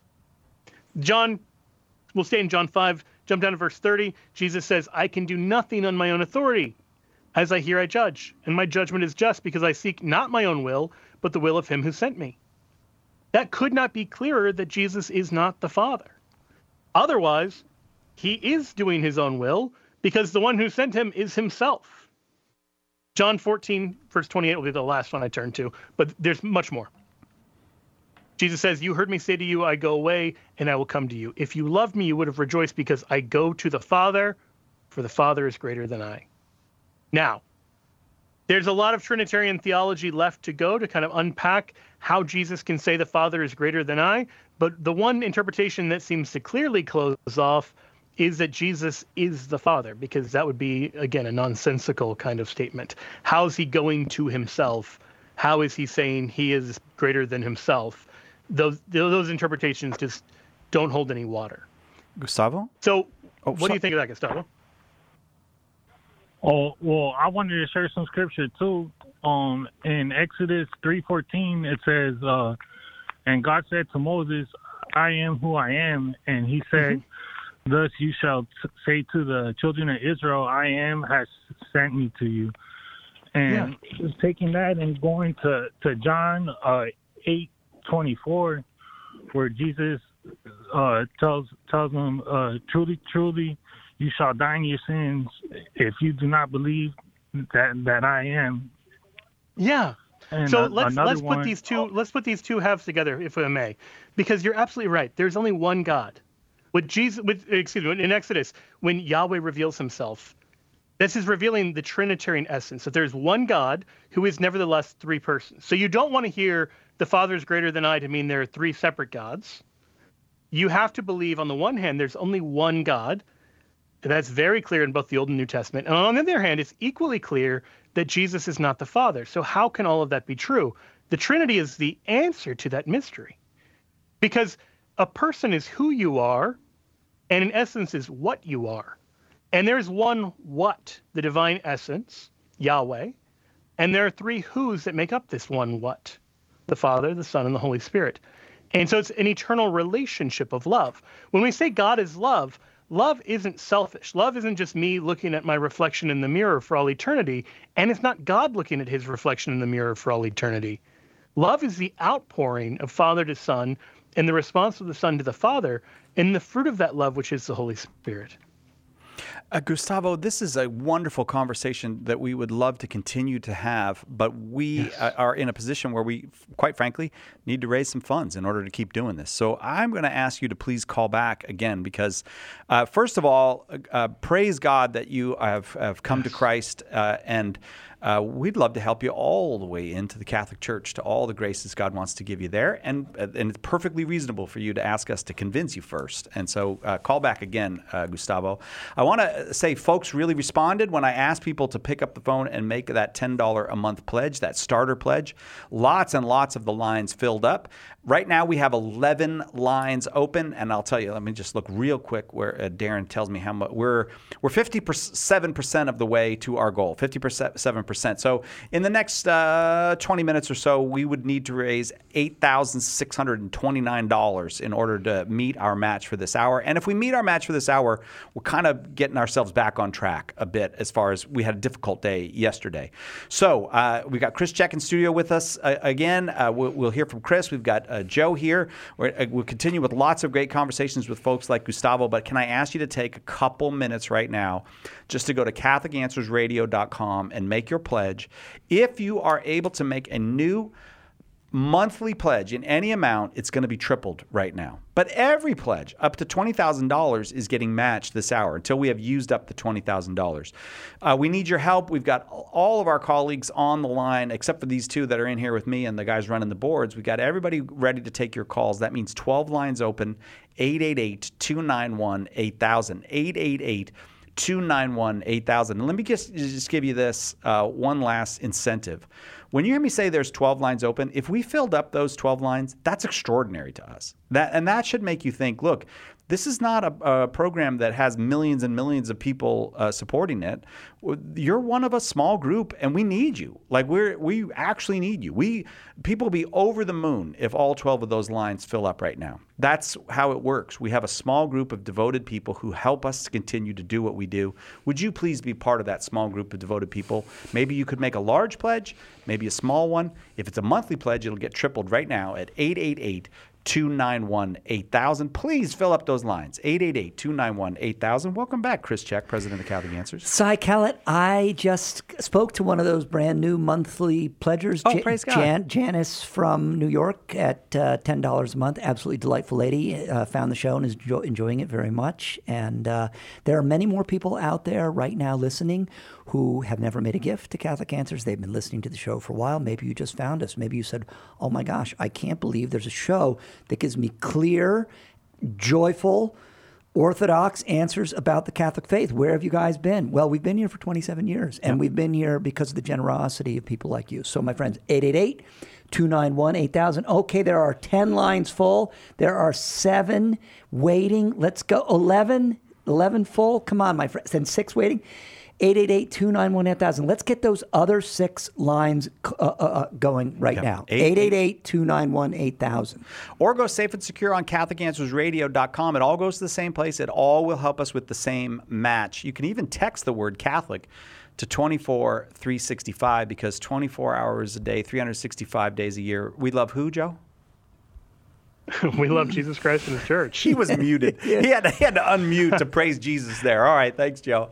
We'll stay in John 5, jump down to verse 30. Jesus says, "I can do nothing on my own authority. As I hear, I judge, and my judgment is just, because I seek not my own will, but the will of him who sent me." That could not be clearer that Jesus is not the Father. Otherwise, he is doing his own will, because the one who sent him is himself. John 14, verse 28 will be the last one I turn to, but there's much more. Jesus says, "You heard me say to you, I go away, and I will come to you. If you loved me, you would have rejoiced, because I go to the Father, for the Father is greater than I." Now, there's a lot of Trinitarian theology left to go to kind of unpack how Jesus can say the Father is greater than I, but the one interpretation that seems to clearly close off is that Jesus is the Father, because that would be, again, a nonsensical kind of statement. How's he going to himself? How is he saying he is greater than himself? Those interpretations just don't hold any water. Gustavo? So what do you think of that, Gustavo? Oh, well, I wanted to share some scripture too. In Exodus 3:14, it says, "And God said to Moses, I am who I am. And he said, thus you shall say to the children of Israel, I am has sent me to you." And just taking that and going to John 8:24, where Jesus tells them, "Truly, truly, you shall die in your sins if you do not believe that I am." Yeah. And so let's put these two halves together, if I may, because you're absolutely right. There's only one God. In Exodus, when Yahweh reveals himself, this is revealing the Trinitarian essence, that there's one God who is nevertheless three persons. So you don't want to hear the Father is greater than I to mean there are three separate gods. You have to believe, on the one hand, there's only one God. That's very clear in both the Old and New Testament. And on the other hand, it's equally clear that Jesus is not the Father. So how can all of that be true? The Trinity is the answer to that mystery. Because a person is who you are, and in essence is what you are. And there's one what, the divine essence, Yahweh, and there are three who's that make up this one what, the Father, the Son, and the Holy Spirit. And so it's an eternal relationship of love. When we say God is love, love isn't selfish. Love isn't just me looking at my reflection in the mirror for all eternity, and it's not God looking at his reflection in the mirror for all eternity. Love is the outpouring of Father to Son, and the response of the Son to the Father, and the fruit of that love, which is the Holy Spirit. Gustavo, this is a wonderful conversation that we would love to continue to have, but we are in a position where we, quite frankly, need to raise some funds in order to keep doing this. So I'm going to ask you to please call back again because, first of all, praise God that you have come to Christ, and we'd love to help you all the way into the Catholic Church, to all the graces God wants to give you there. And it's perfectly reasonable for you to ask us to convince you first. And so call back again, Gustavo. I want to say folks really responded when I asked people to pick up the phone and make that $10 a month pledge, that starter pledge. Lots and lots of the lines filled up. Right now we have 11 lines open, and I'll tell you, let me just look real quick where Darren tells me how much. We're 57% of the way to our goal, 57% 27%. So in the next 20 minutes or so, we would need to raise $8,629 in order to meet our match for this hour. And if we meet our match for this hour, we're kind of getting ourselves back on track a bit as far as we had a difficult day yesterday. So we got Chris Check in studio with us again. We'll hear from Chris. We've got Joe here. We'll continue with lots of great conversations with folks like Gustavo. But can I ask you to take a couple minutes right now just to go to CatholicAnswersRadio.com and make your pledge. If you are able to make a new monthly pledge in any amount, it's going to be tripled right now. But every pledge up to $20,000 is getting matched this hour until we have used up the $20,000. We need your help. We've got all of our colleagues on the line, except for these two that are in here with me and the guys running the boards. We've got everybody ready to take your calls. That means 12 lines open, 888-291-8000, 888-291-8000. And let me just give you this one last incentive. When you hear me say there's 12 lines open, if we filled up those 12 lines, that's extraordinary to us. That should make you think, look, this is not a program that has millions and millions of people supporting it. You're one of a small group, and we need you. Like we actually need you. People will be over the moon if all 12 of those lines fill up right now. That's how it works. We have a small group of devoted people who help us to continue to do what we do. Would you please be part of that small group of devoted people? Maybe you could make a large pledge, maybe a small one. If it's a monthly pledge, it'll get tripled right now at 888-291-8000. Please fill up those lines. 888-291-8000. Welcome back, Chris Check, President of Catholic Answers. Cy Kellett, I just spoke to one of those brand new monthly pledgers. Oh, praise God. Janice from New York at $10 a month. Absolutely delightful lady. Found the show and is enjoying it very much. And there are many more people out there right now listening who have never made a gift to Catholic Answers. They've been listening to the show for a while. Maybe you just found us. Maybe you said, oh my gosh, I can't believe there's a show that gives me clear, joyful, orthodox answers about the Catholic faith. Where have you guys been? Well, we've been here for 27 years, and we've been here because of the generosity of people like you. So, my friends, 888-291-8000. Okay, there are 10 lines full. There are 7 waiting. Let's go. 11 full. Come on, my friends. And 6 waiting. 888-291-8000. Let's get those other 6 lines going right now. 888-291-8000. Or go safe and secure on CatholicAnswersRadio.com. It all goes to the same place. It all will help us with the same match. You can even text the word Catholic to 24365 because 24 hours a day, 365 days a year. We love who, Joe? We love Jesus Christ and His church. He was muted. He had to unmute to praise Jesus there. All right. Thanks, Joe.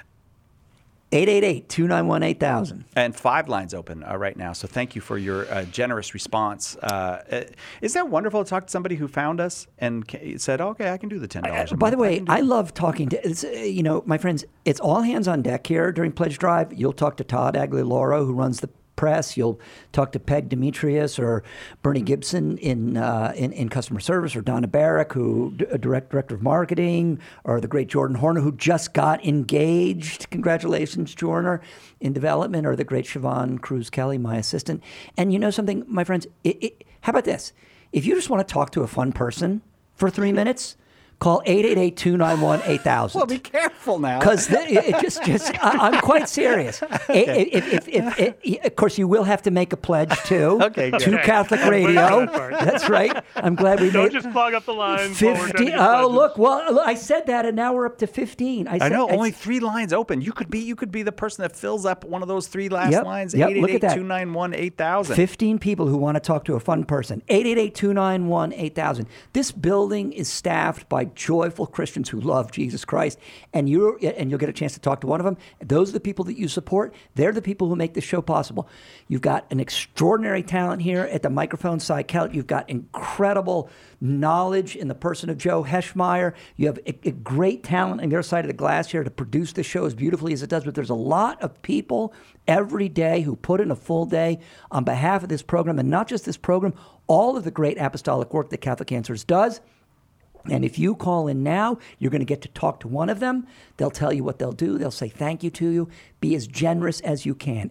888-291-8000. And 5 lines open right now. So thank you for your generous response. Is that wonderful to talk to somebody who found us and said, okay, I can do the $10 a month. By the way, I love talking to, my friends, it's all hands on deck here during Pledge Drive. You'll talk to Todd Aguilera, who runs the press. You'll talk to Peg Demetrius or Bernie Gibson in customer service, or Donna Barrick, who director of marketing, or the great Jordan Horner, who just got engaged. Congratulations, Jordan, in development, or the great Siobhan Cruz Kelly, my assistant. And you know something, my friends? How about this? If you just want to talk to a fun person for 3 minutes, call 888-291-8000. Well, be careful now. Because I'm quite serious. If, of course, you will have to make a pledge, too, to Catholic Radio. That's right. I'm glad we Don't just clog up the lines. 50. Oh, look. Well, I said that, and now we're up to 15. I know. Only 3 lines open. You could be the person that fills up one of those 3 last lines. 888-291-8000. 15 people who want to talk to a fun person. 888-291-8000. This building is staffed by joyful Christians who love Jesus Christ, and you'll get a chance to talk to one of them. Those are the people that you support. They're the people who make this show possible. You've got an extraordinary talent here at the microphone, Cy Kellett. You've got incredible knowledge in the person of Joe Heschmeyer. You have a great talent on their side of the glass here to produce the show as beautifully as it does. But there's a lot of people every day who put in a full day on behalf of this program, and not just this program, all of the great apostolic work that Catholic Answers does. And if you call in now, you're going to get to talk to one of them. They'll tell you what they'll do. They'll say thank you to you. Be as generous as you can.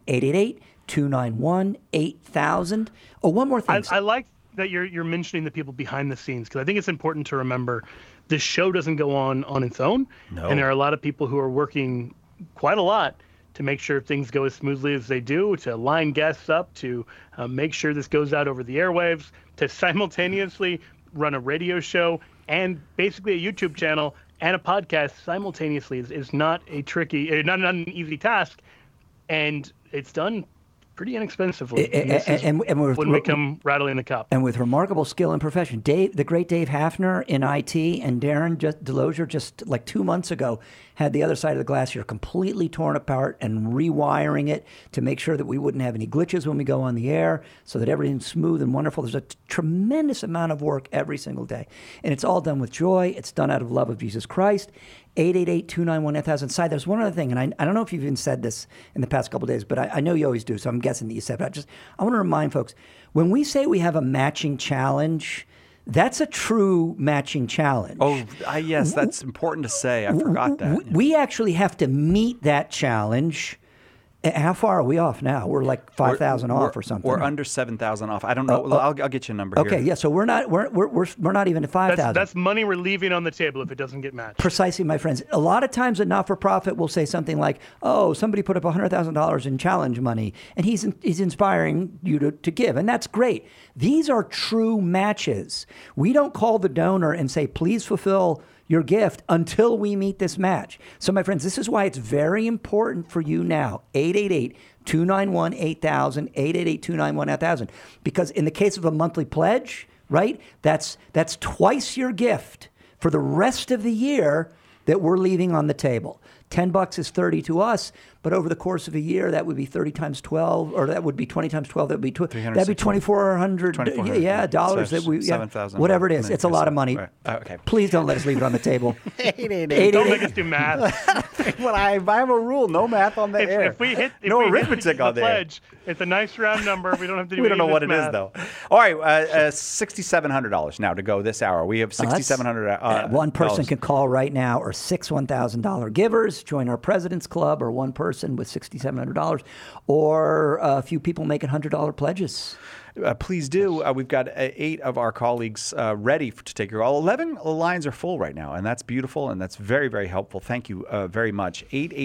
888-291-8000. Oh, one more thing. I like that you're mentioning the people behind the scenes, because I think it's important to remember this show doesn't go on its own. No. And there are a lot of people who are working quite a lot to make sure things go as smoothly as they do, to line guests up, to make sure this goes out over the airwaves, to simultaneously run a radio show and basically a YouTube channel and a podcast simultaneously is not not an easy task, and it's done pretty inexpensively. And when we come rattling the cup. And with remarkable skill and profession. The great Dave Hafner in IT and Darren Delosier just like 2 months ago had the other side of the glass here completely torn apart and rewiring it to make sure that we wouldn't have any glitches when we go on the air, so that everything's smooth and wonderful. There's a tremendous amount of work every single day. And it's all done with joy. It's done out of love of Jesus Christ. 888-291-8000. Si, there's one other thing, and I don't know if you've even said this in the past couple of days, but I know you always do, so I'm guessing that you said it. But I want to remind folks, when we say we have a matching challenge, that's a true matching challenge. Oh, yes, that's important to say. I forgot that. We actually have to meet that challenge. How far are we off now? We're like 5,000 off or something. We're under 7,000 off. I don't know. I'll get you a number. Okay, here. Yeah. So we're not even at 5,000. That's money we're leaving on the table if it doesn't get matched. Precisely, my friends. A lot of times, a not-for-profit will say something like, "Oh, somebody put up $100,000 in challenge money, and he's inspiring you to give," and that's great. These are true matches. We don't call the donor and say, "Please fulfill your gift," until we meet this match. So, my friends, this is why it's very important for you now. 888-291-8000, 888-291-8000. Because in the case of a monthly pledge, right, that's twice your gift for the rest of the year that we're leaving on the table. $10 is 30 to us, but over the course of a year, that would be 30 times 12, or that would be 20 times 12. That'd be $2,400. Dollars that we 7,000. Whatever it is, it's a lot of money. Right. Okay. Please don't let us leave it on the table. 888. Don't make us do math. Well, I have a rule: no math on the air. If we hit arithmetic on the pledge, it's a nice round number. We don't have to do. We don't know what math. It is though. All right, $6,700 now to go this hour. We have $6,700. One person can call right now, or 6 $1,000 givers join our President's Club, or one person with $6,700, or a few people making $100 pledges. Please do. We've got 8 of our colleagues ready to take your call. 11 lines are full right now, and that's beautiful, and that's very, very helpful. Thank you very much.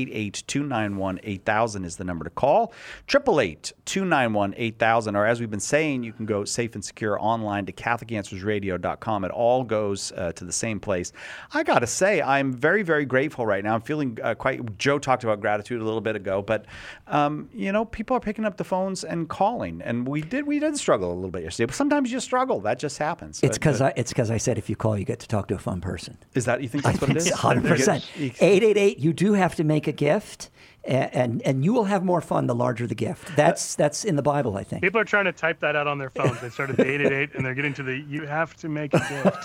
888-291-8000 is the number to call. 888-291-8000, or as we've been saying, you can go safe and secure online to CatholicAnswersRadio.com. It all goes to the same place. I got to say, I'm very, very grateful right now. I'm feeling Joe talked about gratitude a little bit ago, but, people are picking up the phones and calling, and we did struggle a little bit yesterday, but sometimes you struggle. That just happens. It's because I said if you call, you get to talk to a fun person. Is that, you think that's what it is? 100%. 888, you do have to make a gift, and you will have more fun the larger the gift. That's in the Bible, I think. People are trying to type that out on their phones. They started the 888, and they're getting to the you have to make a gift.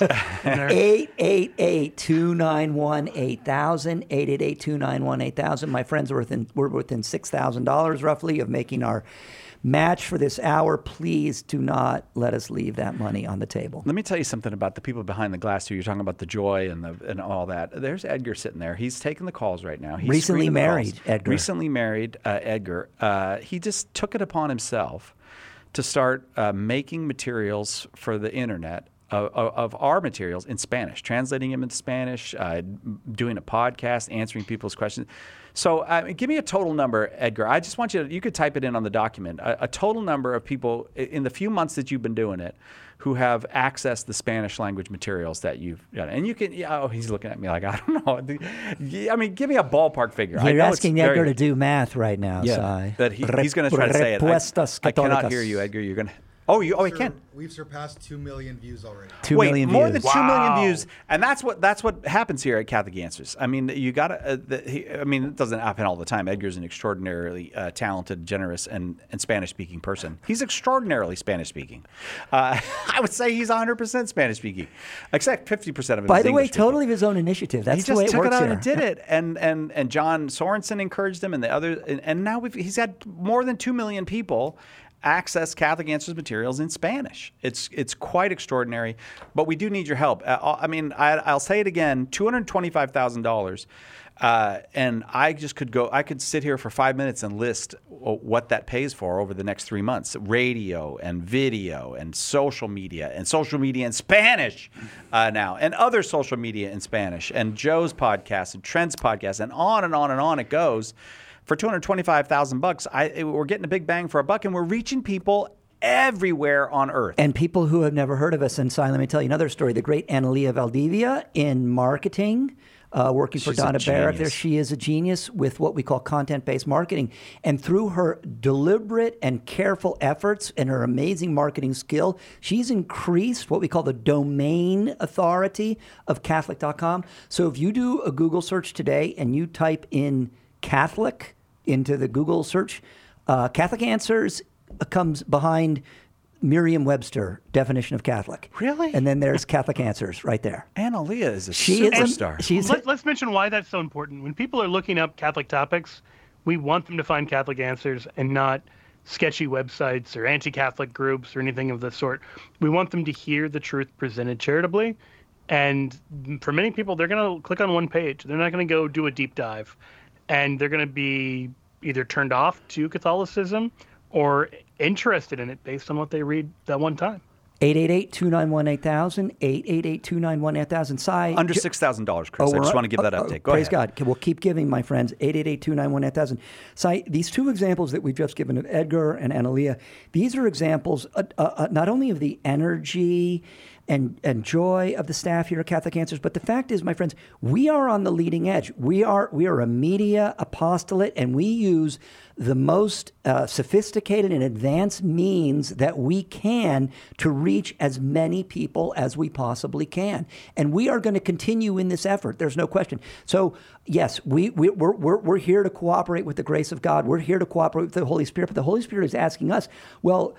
888-291-8000, 888-291-8000. My friends, we're within $6,000 roughly of making our match for this hour. Please do not let us leave that money on the table. Let me tell you something about the people behind the glass, too. You're talking about the joy and all that. There's Edgar sitting there. He's taking the calls right now. He's recently married, Edgar. Recently married, Edgar. He just took it upon himself to start making materials for the internet of our materials in Spanish, translating them into Spanish, doing a podcast, answering people's questions. So give me a total number, Edgar. I just want you could type it in on the document, a total number of people in the few months that you've been doing it who have accessed the Spanish language materials that you've done. And you can, he's looking at me like, I don't know. I mean, give me a ballpark figure. You're asking Edgar to do math right now, yeah, that he's going to try to say it. I cannot hear you, Edgar. You're going to... he can. We've surpassed 2 million views already. 2 million more views. Than 2 million views, and that's what happens here at Catholic Answers. I mean, you got to. It doesn't happen all the time. Edgar's an extraordinarily talented, generous, and Spanish-speaking person. He's extraordinarily Spanish-speaking. I would say he's 100% Spanish-speaking, except 50% of it. By the way, totally of his own initiative. That's the way it works here. He just took it on and did it, and John Sorensen encouraged him, and the other, and now he's had more than 2 million people access Catholic Answers materials in Spanish. It's quite extraordinary, but we do need your help. I'll say it again, $225,000, and I could sit here for 5 minutes and list what that pays for over the next 3 months. Radio and video and social media in Spanish now, and other social media in Spanish, and Joe's podcast and Trent's podcast, and on and on and on it goes. for $225,000, we're getting a big bang for our buck, and we're reaching people everywhere on earth. And people who have never heard of us. And Si, let me tell you another story. The great Analia Valdivia in marketing, working for Donna Barrett there. She is a genius with what we call content-based marketing. And through her deliberate and careful efforts and her amazing marketing skill, she's increased what we call the domain authority of Catholic.com. So if you do a Google search today and you type in Catholic into the Google search, Catholic Answers comes behind Merriam-Webster definition of Catholic. Really? And then there's Catholic Answers right there. Analia is a superstar. Let's mention why that's so important. When people are looking up Catholic topics, we want them to find Catholic Answers and not sketchy websites or anti-Catholic groups or anything of the sort. We want them to hear the truth presented charitably. And for many people, they're going to click on one page. They're not going to go do a deep dive. And they're going to be either turned off to Catholicism or interested in it based on what they read that one time. 888-291-8000, 888-291-8000. Si, under $6,000, Chris. I just want to give that update. Go praise ahead. God. We'll keep giving, my friends. 888-291-8000. Si, these two examples that we've just given of Edgar and Analia, these are examples not only of the energy and joy of the staff here at Catholic Answers, but the fact is, my friends, we are on the leading edge. We are a media apostolate, and we use the most sophisticated and advanced means that we can to reach as many people as we possibly can. And we are going to continue in this effort. There's no question. So, yes, we're here to cooperate with the grace of God. We're here to cooperate with the Holy Spirit. But the Holy Spirit is asking us, well,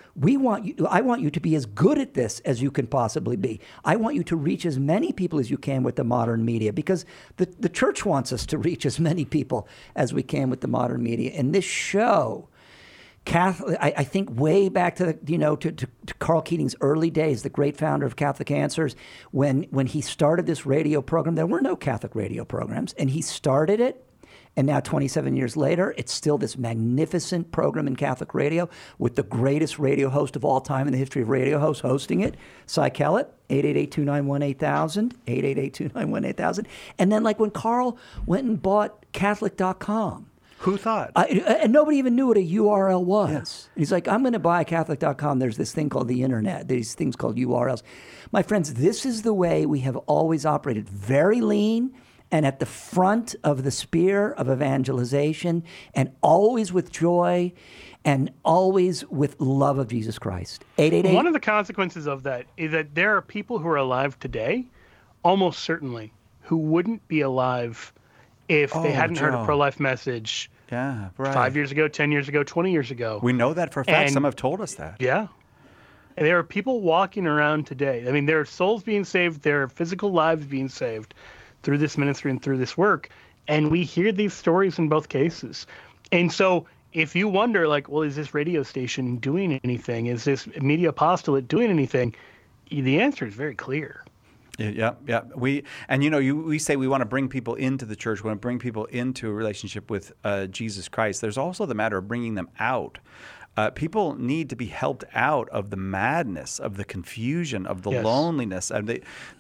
I want you to be as good at this as you can possibly be. I want you to reach as many people as you can with the modern media, because the church wants us to reach as many people as we can with the modern media. And this show, Catholic, I think way back to to Carl Keating's early days, the great founder of Catholic Answers, when he started this radio program, there were no Catholic radio programs, and he started it. And now 27 years later, it's still this magnificent program in Catholic radio with the greatest radio host of all time in the history of radio hosts hosting it, Si Kellett, 888-291-8000, 888-291-8000. And then like when Carl went and bought Catholic.com. Who thought? And nobody even knew what a URL was. Yes. He's like, I'm going to buy Catholic.com. There's this thing called the internet, these things called URLs. My friends, this is the way we have always operated. Very lean and at the front of the spear of evangelization, and always with joy and always with love of Jesus Christ. 888. One of the consequences of that is that there are people who are alive today, almost certainly, who wouldn't be alive if they hadn't heard a pro-life message 5 years ago, 10 years ago, 20 years ago. We know that for a fact. Some have told us that. Yeah. And there are people walking around today. I mean, there are souls being saved. There are physical lives being saved through this ministry and through this work. And we hear these stories in both cases. And so if you wonder, like, well, is this radio station doing anything? Is this media apostolate doing anything? The answer is very clear. Yeah. We say we want to bring people into the church, we want to bring people into a relationship with Jesus Christ. There's also the matter of bringing them out. People need to be helped out of the madness, of the confusion, of the loneliness. And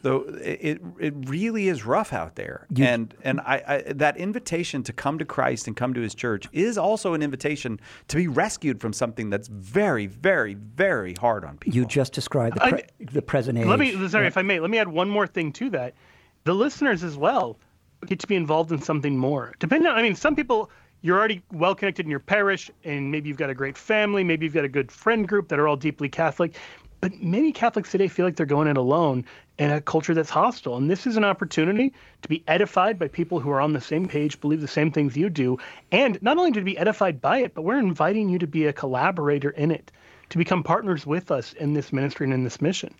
it really is rough out there. And I that invitation to come to Christ and come to His church is also an invitation to be rescued from something that's very, very, very hard on people. You just described the present age. If I may, let me add one more thing to that. The listeners as well get to be involved in something more. Some people, you're already well connected in your parish, and maybe you've got a great family, maybe you've got a good friend group that are all deeply Catholic. But many Catholics today feel like they're going it alone in a culture that's hostile. And this is an opportunity to be edified by people who are on the same page, believe the same things you do. And not only to be edified by it, but we're inviting you to be a collaborator in it, to become partners with us in this ministry and in this mission.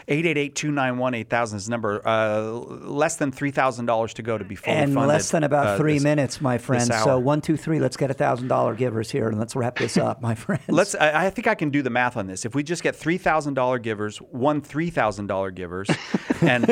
888-291-8000 is the number. Less than $3,000 to go to be fully funded. And less than about 3 minutes, my friend. So 1, 2, 3, let's get $1,000 givers here, and let's wrap this up, my friends. I think I can do the math on this. If we just get $3,000 givers, one $3,000 givers, and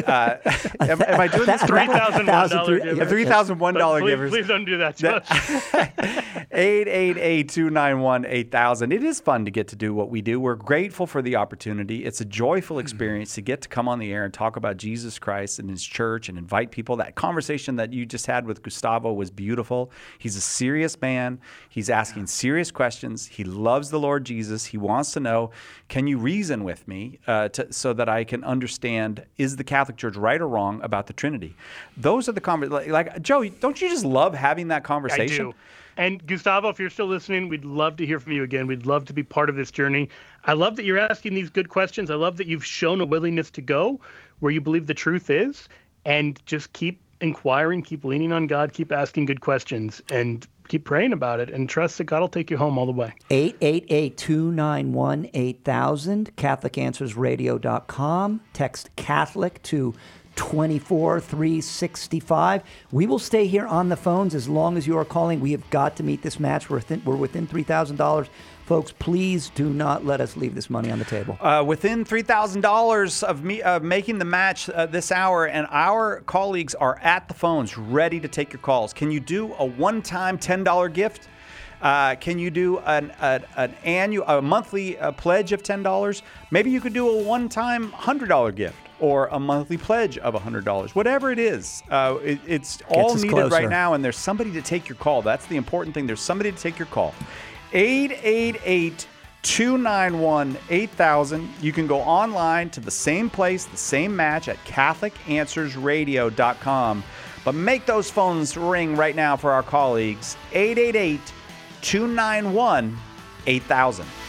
am I doing this correctly? $3,001 givers. $3,001 givers. Please don't do that to us. 888-291-8000. It is fun to get to do what we do. We're grateful for the opportunity. It's a joyful experience to get to come on the air and talk about Jesus Christ and his church and invite people. That conversation that you just had with Gustavo was beautiful. He's a serious man. He's asking serious questions. He loves the Lord Jesus. He wants to know, can you reason with me so that I can understand, is the Catholic Church right or wrong about the Trinity? Those are the conversations. Like, Joe, don't you just love having that conversation? I do. And Gustavo, if you're still listening, we'd love to hear from you again. We'd love to be part of this journey. I love that you're asking these good questions. I love that you've shown a willingness to go where you believe the truth is, and just keep inquiring, keep leaning on God, keep asking good questions, and keep praying about it, and trust that God will take you home all the way. 888-291-8000, CatholicAnswersRadio.com. Text Catholic to 24-365. We will stay here on the phones as long as you are calling. We have got to meet this match. We're within $3,000. Folks, please do not let us leave this money on the table. Within $3,000 of making the match this hour, and our colleagues are at the phones ready to take your calls. Can you do a one-time $10 gift? Can you do a monthly pledge of $10? Maybe you could do a one-time $100 gift, or a monthly pledge of $100. Whatever it is, it's all needed right now, and there's somebody to take your call. That's the important thing. There's somebody to take your call. 888-291-8000. You can go online to the same place, the same match, at CatholicAnswersRadio.com. But make those phones ring right now for our colleagues. 888-291-8000.